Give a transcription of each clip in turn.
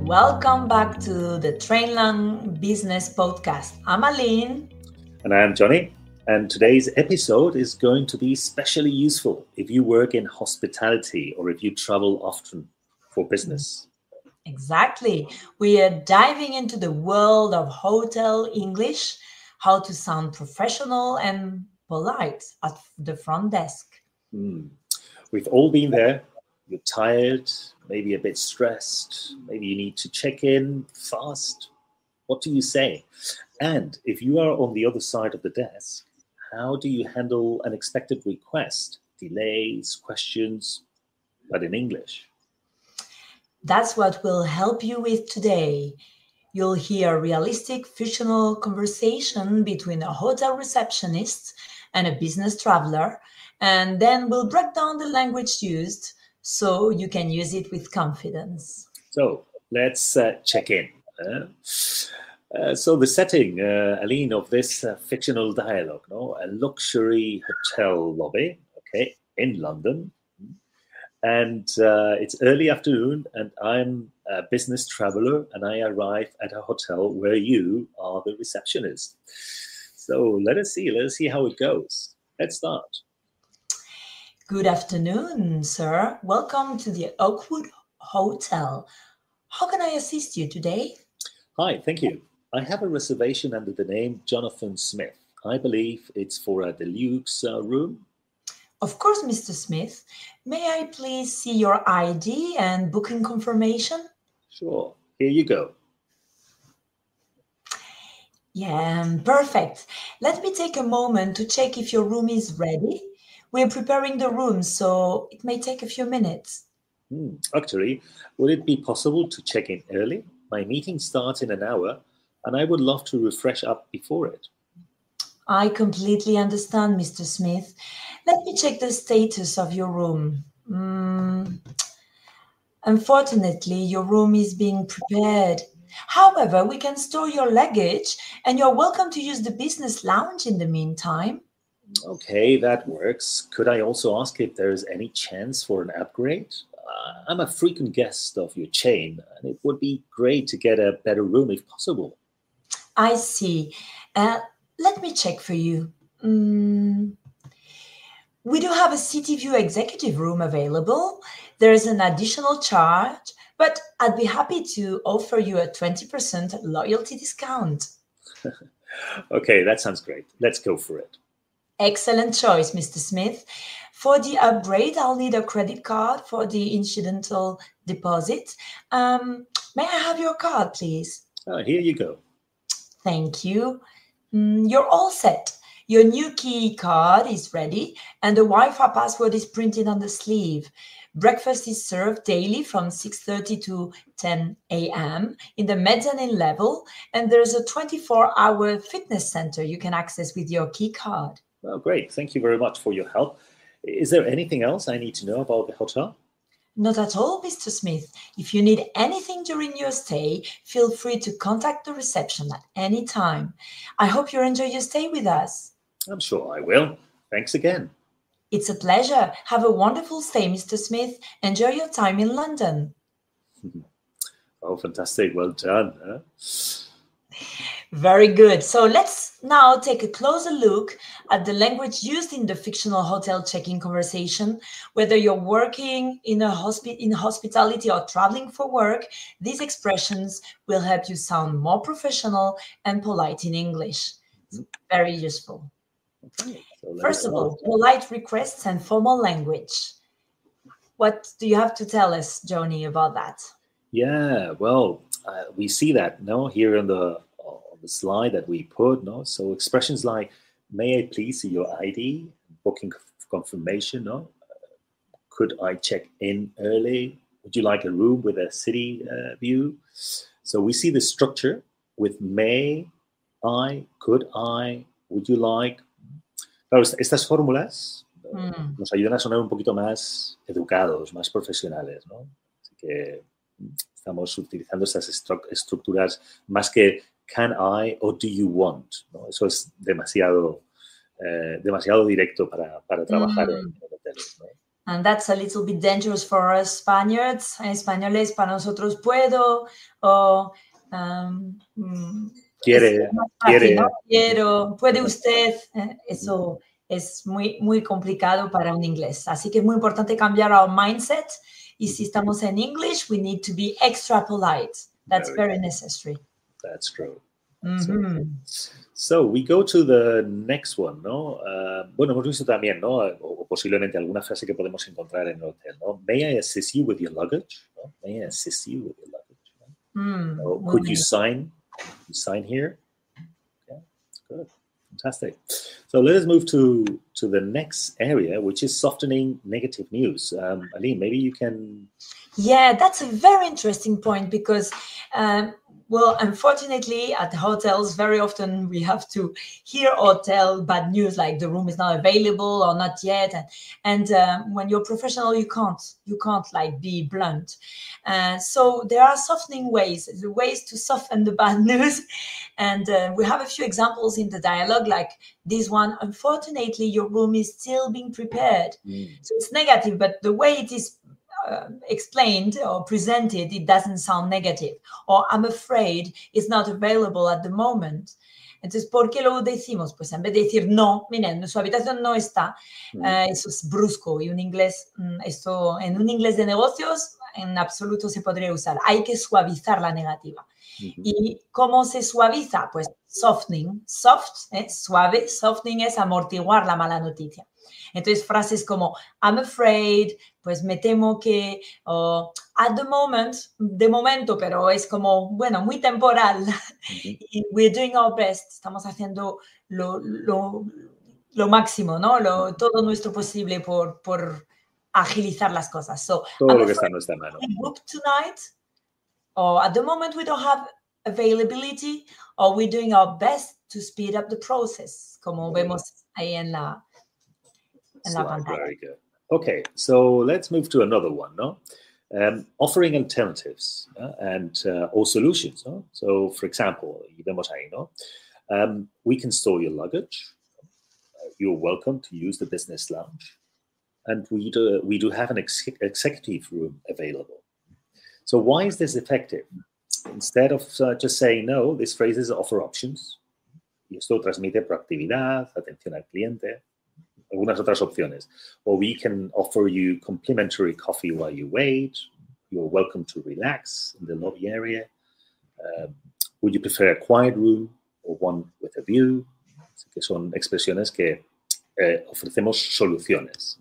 Welcome back to the Trainlang Business Podcast. I'm Aline. And I'm Johnny. And today's episode is going to be especially useful if you work in hospitality or if you travel often for business. Exactly. We are diving into the world of hotel English, how to sound professional and polite at the front desk. We've all been there. You're tired, maybe a bit stressed, maybe you need to check in fast. What do you say? And if you are on the other side of the desk, how do you handle unexpected requests, delays, questions, but in English? That's what we'll help you with today. You'll hear a realistic fictional conversation between a hotel receptionist and a business traveler, and then we'll break down the language used so you can use it with confidence. So let's check in. So the setting, Aline, of this fictional dialogue, a luxury hotel lobby, okay, in London. And it's early afternoon, and I'm a business traveler, and I arrive at a hotel where you are the receptionist. So let us see how it goes. Let's start. Good afternoon, sir. Welcome to the Oakwood Hotel. How can I assist you today? Hi, thank you. I have a reservation under the name Jonathan Smith. I believe it's for a deluxe room. Of course, Mr. Smith. May I please see your ID and booking confirmation? Sure. Here you go. Yeah, perfect. Let me take a moment to check if your room is ready. We're preparing the room, so it may take a few minutes. Actually, would it be possible to check in early? My meeting starts in an hour, and I would love to refresh up before it. I completely understand, Mr. Smith. Let me check the status of your room. Unfortunately, your room is being prepared. However, we can store your luggage, and you're welcome to use the business lounge in the meantime. Okay, that works. Could I also ask if there is any chance for an upgrade? I'm a frequent guest of your chain, and it would be great to get a better room if possible. I see. Let me check for you. We do have a City View executive room available. There is an additional charge, but I'd be happy to offer you a 20% loyalty discount. Okay, that sounds great. Let's go for it. Excellent choice, Mr. Smith. For the upgrade, I'll need a credit card for the incidental deposit. May I have your card, please? Here you go. Thank you. You're all set. Your new key card is ready, and the Wi-Fi password is printed on the sleeve. Breakfast is served daily from 6:30 to 10 a.m. in the mezzanine level, and there's a 24-hour fitness center you can access with your key card. Well, great. Thank you very much for your help. Is there anything else I need to know about the hotel? Not at all, Mr. Smith. If you need anything during your stay, feel free to contact the reception at any time. I hope you enjoy your stay with us. I'm sure I will. Thanks again. It's a pleasure. Have a wonderful stay, Mr. Smith. Enjoy your time in London. Oh, fantastic. Well done. Huh? Very good. So let's now take a closer look at the language used in the fictional hotel check-in conversation. Whether you're working in hospitality or traveling for work, these expressions will help you sound more professional and polite in English. It's very useful. Okay, so First of all, polite requests and formal language. What do you have to tell us, Johnny, about that? Yeah, well, we see that here on the slide that we put. So expressions like, may I please see your ID, booking confirmation, could I check in early? Would you like a room with a city view? So we see the structure with may, I, could I, would you like. Claro, estas fórmulas nos ayudan a sonar un poquito más educados, más profesionales, ¿no? Así que estamos utilizando estas estructuras más que can I or do you want, ¿no? Eso es demasiado directo para trabajar en hoteles, ¿no? And that's a little bit dangerous for us Spaniards. Españoles, para nosotros puedo, o Quiere, es más fácil, quiere. ¿no? Quiero, puede usted, eso es muy, muy complicado para un inglés. Así que es muy importante cambiar our mindset. Y si estamos en English, we need to be extra polite. That's very necessary. That's true. Mm-hmm. So we go to the next one, ¿no? Bueno, hemos visto también, ¿no? O posiblemente alguna frase que podemos encontrar en el hotel, ¿no? May I assist you with your luggage? ¿No? May I assist you with your luggage? ¿No? Could you sign here? Yeah, good. Fantastic. So let us move to the next area, which is softening negative news. Aline, maybe you can... Yeah, that's a very interesting point because, well, unfortunately, at hotels, very often we have to hear or tell bad news, like the room is not available or not yet. And when you're professional, you can't like be blunt. So there are softening ways to soften the bad news. And we have a few examples in the dialogue, like this one. Unfortunately, your room is still being prepared. So it's negative, but the way it is explained or presented, it doesn't sound negative. Or I'm afraid it's not available at the moment. Entonces, ¿por qué lo decimos? Pues en vez de decir no, miren, su habitación no está, eso es brusco y en un inglés de negocios en absoluto se podría usar. Hay que suavizar la negativa. ¿Y cómo se suaviza? Pues softening, suave, softening es amortiguar la mala noticia. Entonces, frases como I'm afraid, pues me temo que, at the moment, de momento, pero es como, bueno, muy temporal. Y we're doing our best, estamos haciendo lo máximo, ¿no? Todo nuestro posible por agilizar las cosas. So, todo lo que está en nuestra mano. We booked tonight, or at the moment we don't have availability, or we're doing our best to speed up the process, como vemos ahí en la pantalla. Very good. Okay, so let's move to another one, no? Offering alternatives or solutions, no? So, for example, y vemos ahí, no? We can store your luggage. You're welcome to use the business lounge. And we do have an executive room available. So why is this effective? Instead of just saying no, these phrases offer options. Y esto transmite proactividad, atención al cliente, algunas otras opciones. Or we can offer you complimentary coffee while you wait. You're welcome to relax in the lobby area. Would you prefer a quiet room or one with a view? Así que son expresiones que ofrecemos soluciones.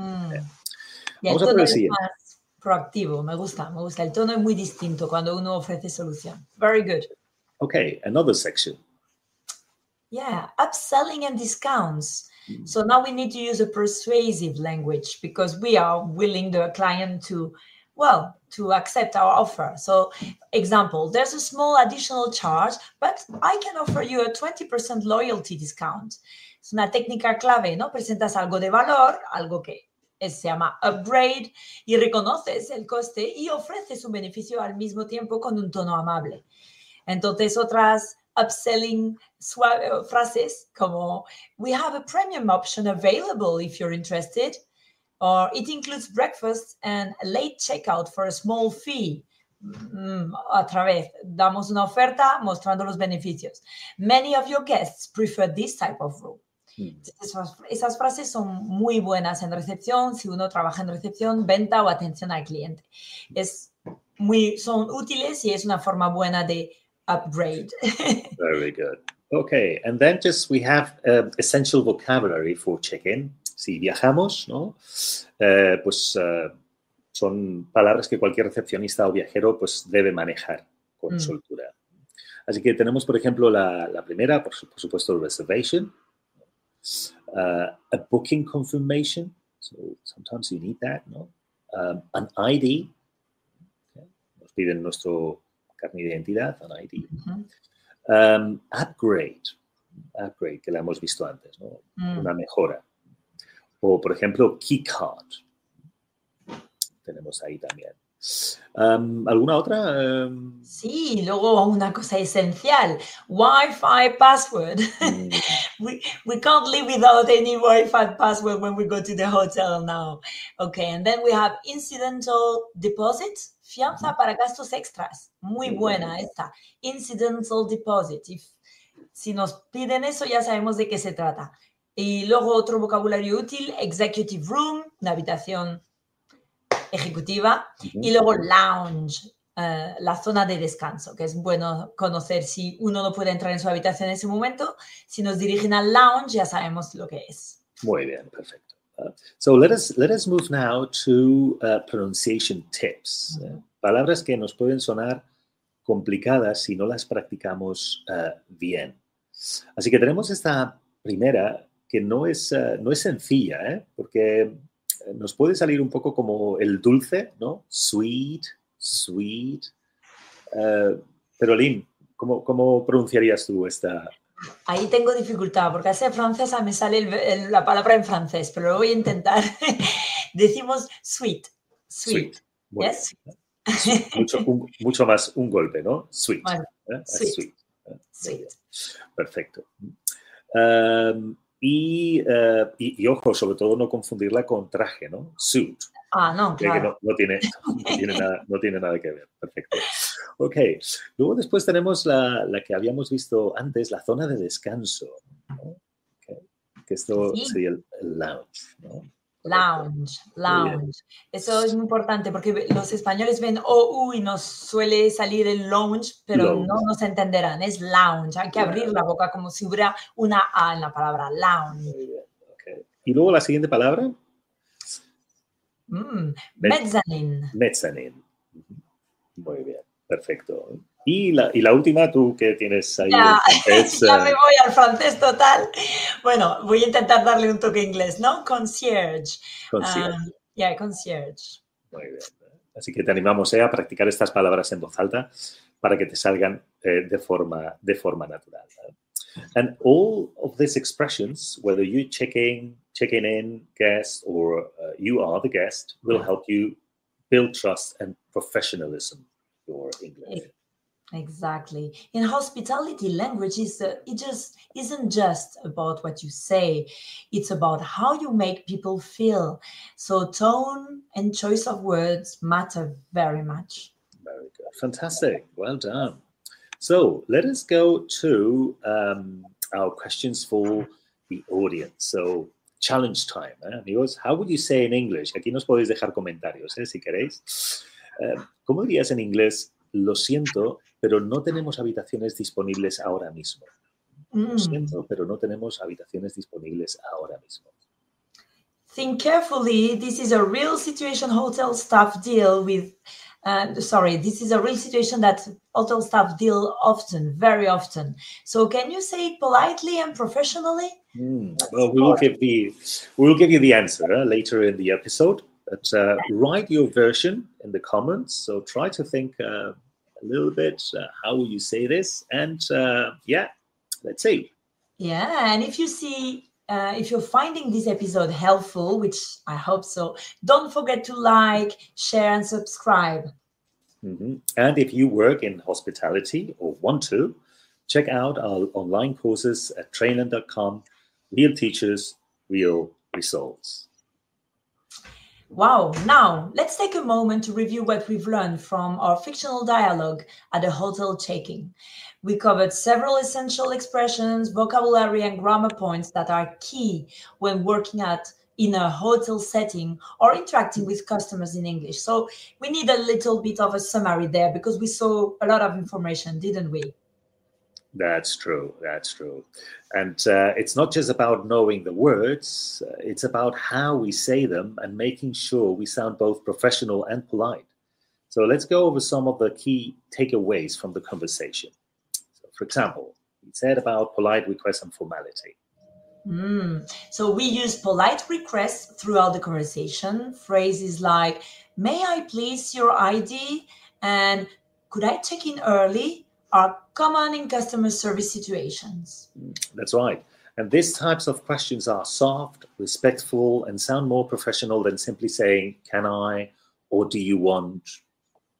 Y el tono es más proactivo, me gusta. El tono es muy distinto cuando uno ofrece solución. Very good. Okay, another section. Yeah, upselling and discounts. So now we need to use a persuasive language because we are willing the client to accept our offer. So, example, there's a small additional charge, but I can offer you a 20% loyalty discount. Es una técnica clave, ¿no? Presentas algo de valor, algo que se llama upgrade, y reconoces el coste y ofreces un beneficio al mismo tiempo con un tono amable. Entonces, otras upselling frases como we have a premium option available if you're interested, or it includes breakfast and a late checkout for a small fee. Otra vez, damos una oferta mostrando los beneficios. Many of your guests prefer this type of room. Esas frases son muy buenas en recepción, si uno trabaja en recepción, venta o atención al cliente. Son útiles y es una forma buena de upgrade. Very good. Okay, and then we have essential vocabulary for check-in. Si viajamos, ¿no? Son palabras que cualquier recepcionista o viajero pues debe manejar con soltura. Así que tenemos, por ejemplo, la primera, por supuesto, reservation. A booking confirmation. So sometimes you need that, ¿no? An ID. Okay. Nos piden nuestro carnet de identidad, an ID. Upgrade, que la hemos visto antes, ¿no? Una mejora. O, por ejemplo, key card. Tenemos ahí también. ¿Alguna otra? Sí, luego una cosa esencial, Wi-Fi password. we can't live without any Wi-Fi password when we go to the hotel now. Okay, and then we have incidental deposit, fianza para gastos extras. Muy buena esta. Incidental deposit. Si nos piden eso, ya sabemos de qué se trata. Y luego otro vocabulario útil, executive room, una habitación ejecutiva. Y luego lounge, la zona de descanso, que es bueno conocer si uno no puede entrar en su habitación en ese momento. Si nos dirigen al lounge, ya sabemos lo que es. Muy bien, perfecto. So let us move now to pronunciation tips. Palabras que nos pueden sonar complicadas si no las practicamos bien. Así que tenemos esta primera que no es sencilla, porque nos puede salir un poco como el dulce, ¿no? Sweet. Pero Lynn, ¿cómo pronunciarías tú esta? Ahí tengo dificultad, porque al ser francesa me sale la palabra en francés, pero lo voy a intentar. Decimos sweet. Yes? Mucho más un golpe, ¿no? Sweet. Bueno, sweet. Perfecto. Y ojo, sobre todo no confundirla con traje, ¿no? Suit. No, claro. Que no tiene nada que ver. Perfecto. Ok. Luego después tenemos la que habíamos visto antes, la zona de descanso, ¿no? Okay. Que esto sería el lounge, ¿no? Lounge. Eso es muy importante porque los españoles ven y nos suele salir el lounge, pero no nos entenderán. Es lounge. Hay que abrir la boca como si hubiera una A en la palabra lounge. Okay. Y luego la siguiente palabra. Mezzanine. Muy bien, perfecto. Y la última, tú que tienes ahí. Ya me voy al francés total. Bueno, voy a intentar darle un toque inglés, ¿no? Concierge. Concierge. Muy bien. Así que te animamos a practicar estas palabras en voz alta para que te salgan de forma natural. And all of these expressions, whether you're checking in guest or you are the guest, will help you build trust and professionalism in your English. Exactly. In hospitality, language isn't just about what you say. It's about how you make people feel. So tone and choice of words matter very much. Very good. Fantastic. Well done. So let us go to our questions for the audience. So challenge time, amigos. How would you say in English? Aquí nos podéis dejar comentarios, si queréis. ¿Cómo dirías en inglés? Lo siento, pero no tenemos habitaciones disponibles ahora mismo. Lo siento, pero no tenemos habitaciones disponibles ahora mismo. Think carefully. This is a real situation hotel staff deal with. This is a real situation that hotel staff deal often, very often. So can you say it politely and professionally? Well, we will give you the answer later in the episode. But write your version in the comments. So try to think a little bit, how will you say this? And let's see. Yeah, and if you see, if you're finding this episode helpful, which I hope so, don't forget to like, share, and subscribe. And if you work in hospitality or want to, check out our online courses at trainland.com. Real teachers, real results. Wow, now let's take a moment to review what we've learned from our fictional dialogue at a hotel check-in. We covered several essential expressions, vocabulary, and grammar points that are key when working in a hotel setting or interacting with customers in English. So we need a little bit of a summary there because we saw a lot of information, didn't we? That's true. And it's not just about knowing the words, it's about how we say them and making sure we sound both professional and polite. So let's go over some of the key takeaways from the conversation. So, for example, we said about polite requests and formality. So we use polite requests throughout the conversation. Phrases like, may I please your ID? And could I check in early? Are common in customer service situations. That's right. And these types of questions are soft, respectful, and sound more professional than simply saying, can I, or do you want,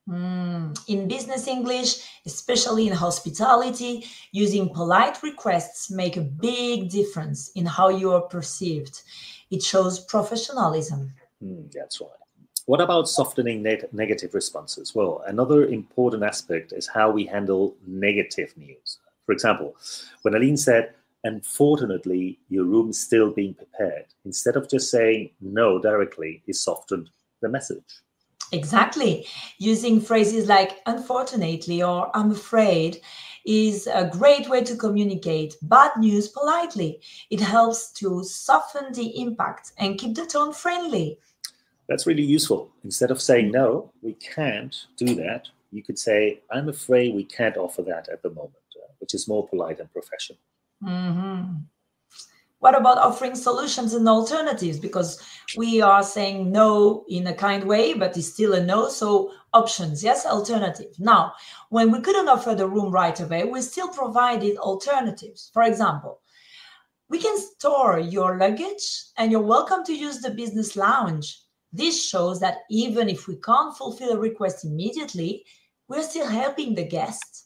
In business English, especially in hospitality, using polite requests make a big difference in how you are perceived. It shows professionalism. That's right. What about softening negative responses? Well, another important aspect is how we handle negative news. For example, when Aline said, "Unfortunately, your room is still being prepared," instead of just saying no directly, he softened the message. Exactly. Using phrases like unfortunately or I'm afraid is a great way to communicate bad news politely. It helps to soften the impact and keep the tone friendly. That's really useful. Instead of saying no, we can't do that, you could say, "I'm afraid we can't offer that at the moment," which is more polite and professional. Mhm. What about offering solutions and alternatives? Because we are saying no in a kind way, but it's still a no. So options, yes, alternative. Now, when we couldn't offer the room right away, we still provided alternatives. For example, we can store your luggage and you're welcome to use the business lounge. This shows that even if we can't fulfill a request immediately, we're still helping the guests.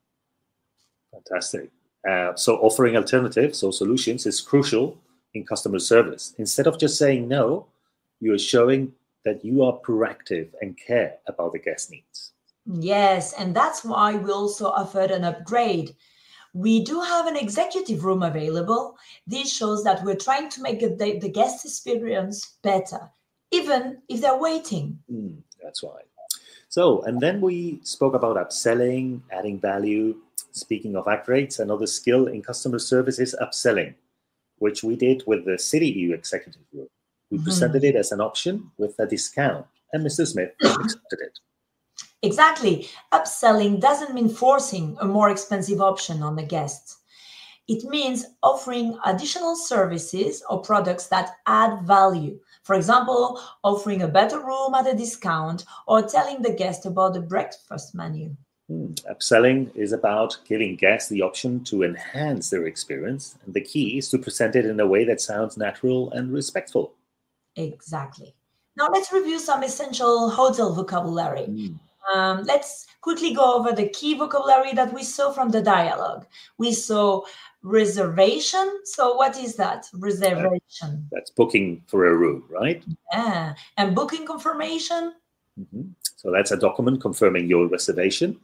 Fantastic. So offering alternatives or solutions is crucial in customer service. Instead of just saying no, you are showing that you are proactive and care about the guest needs. Yes, and that's why we also offered an upgrade. We do have an executive room available. This shows that we're trying to make the guest experience better, even if they're waiting. That's right. So, and then we spoke about upselling, adding value. Speaking of upgrades, another skill in customer service is upselling, which we did with the City EU executive room. We presented it as an option with a discount, and Mr. Smith accepted it. Exactly. Upselling doesn't mean forcing a more expensive option on the guests. It means offering additional services or products that add value. For example, offering a better room at a discount or telling the guest about the breakfast menu. Upselling is about giving guests the option to enhance their experience, and the key is to present it in a way that sounds natural and respectful. Exactly. Now let's review some essential hotel vocabulary. Let's quickly go over the key vocabulary that we saw from the dialogue. We saw reservation. So, what is that? Reservation. That's booking for a room, right? Yeah. And booking confirmation. So that's a document confirming your reservation.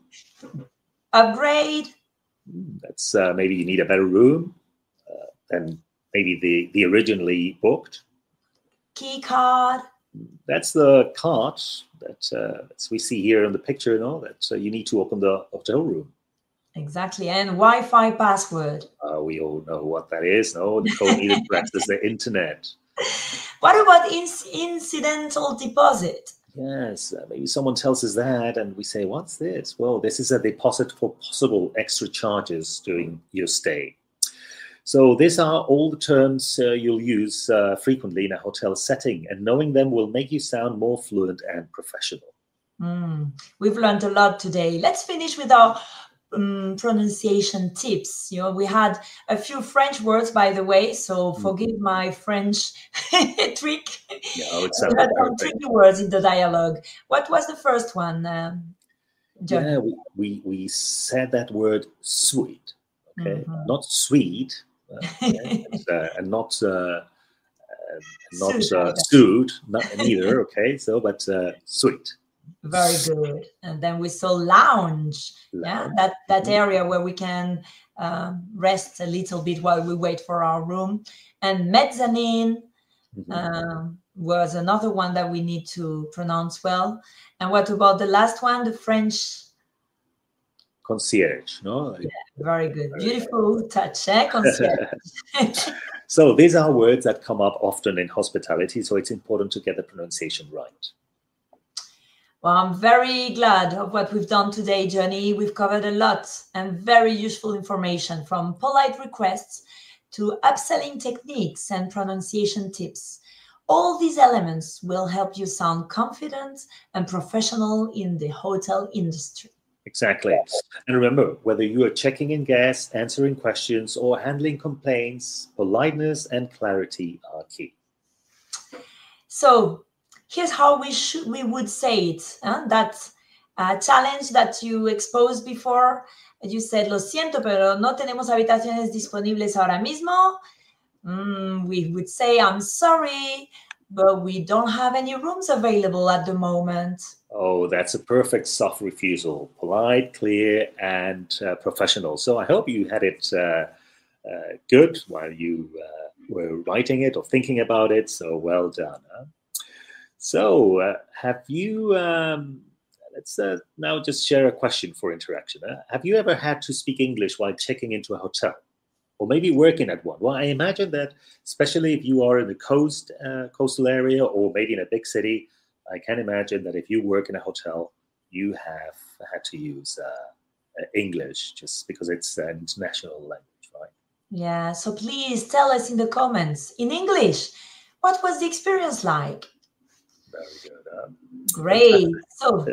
Upgrade. That's maybe you need a better room than maybe the originally booked. Key card. That's the card that we see here in the picture, that you need to open the hotel room. Exactly. And Wi-Fi password. We all know what that is. No, the code needed to access the internet. What about incidental deposit? Yes, maybe someone tells us that, and we say, "What's this?" Well, this is a deposit for possible extra charges during your stay. So these are all the terms you'll use frequently in a hotel setting, and knowing them will make you sound more fluent and professional. We've learned a lot today. Let's finish with our pronunciation tips. We had a few French words, by the way, so forgive my French trick. No, it's we had some tricky words in the dialogue. What was the first one, John? Yeah, we said that word sweet, okay, not sweet, and not suit, neither, okay. So, but sweet. Very good. And then we saw lounge. Yeah, that area where we can rest a little bit while we wait for our room. And mezzanine was another one that we need to pronounce well. And what about the last one, the French? Concierge, no? Yeah, very good. Beautiful touch, eh? Concierge. So these are words that come up often in hospitality, so it's important to get the pronunciation right. Well, I'm very glad of what we've done today, Johnny. We've covered a lot and very useful information, from polite requests to upselling techniques and pronunciation tips. All these elements will help you sound confident and professional in the hotel industry. Exactly. And remember, whether you are checking in guests, answering questions, or handling complaints, politeness and clarity are key. So here's how we would say it, that challenge that you exposed before. You said, lo siento, pero no tenemos habitaciones disponibles ahora mismo. We would say, I'm sorry, but we don't have any rooms available at the moment. Oh, that's a perfect soft refusal. Polite, clear, and professional. So I hope you had it good while you were writing it or thinking about it. So well done. Huh? So have you, let's now just share a question for interaction. Have you ever had to speak English while checking into a hotel? Or maybe working at one? Well, I imagine that, especially if you are in the coastal area or maybe in a big city, I can imagine that if you work in a hotel, you have had to use English just because it's an international language, right? Yeah, so please tell us in the comments, in English, what was the experience like? Very good. Great. So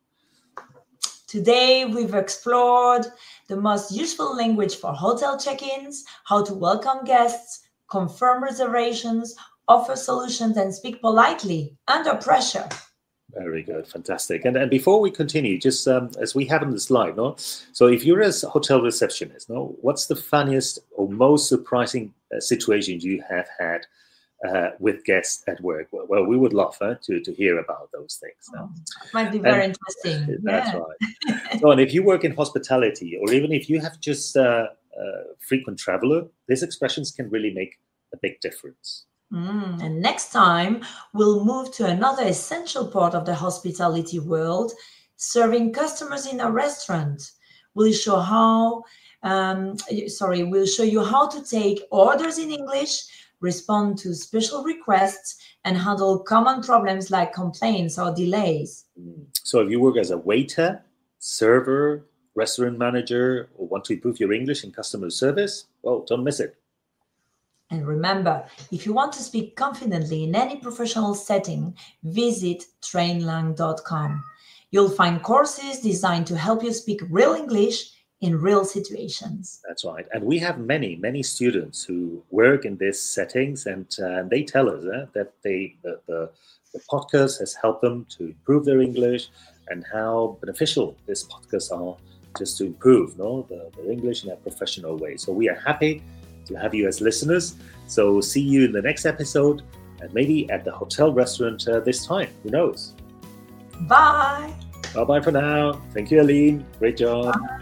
today we've explored the most useful language for hotel check-ins, how to welcome guests, confirm reservations, offer solutions, and speak politely under pressure. Very good, fantastic. And before we continue, just as we have on the slide, no. So if you're a hotel receptionist, no, what's the funniest or most surprising situations you have had with guests at work? Well, we would love to hear about those things. No? Might be very interesting. That's right. So, and if you work in hospitality, or even if you have just a frequent traveler, these expressions can really make a big difference. And next time, we'll move to another essential part of the hospitality world, serving customers in a restaurant. We'll show we'll show you how to take orders in English, respond to special requests, and handle common problems like complaints or delays. So if you work as a waiter, server, restaurant manager, or want to improve your English in customer service, well, don't miss it. And remember, if you want to speak confidently in any professional setting, visit trainlang.com. You'll find courses designed to help you speak real English in real situations. That's right. And we have many, many students who work in these settings, and they tell us that the podcast has helped them to improve their English and how beneficial these podcasts are just to improve their English in a professional way. So we are happy to have you as listeners. So see you in the next episode, and maybe at the hotel restaurant this time. Who knows? Bye. Bye-bye for now. Thank you, Aline. Great job. Bye.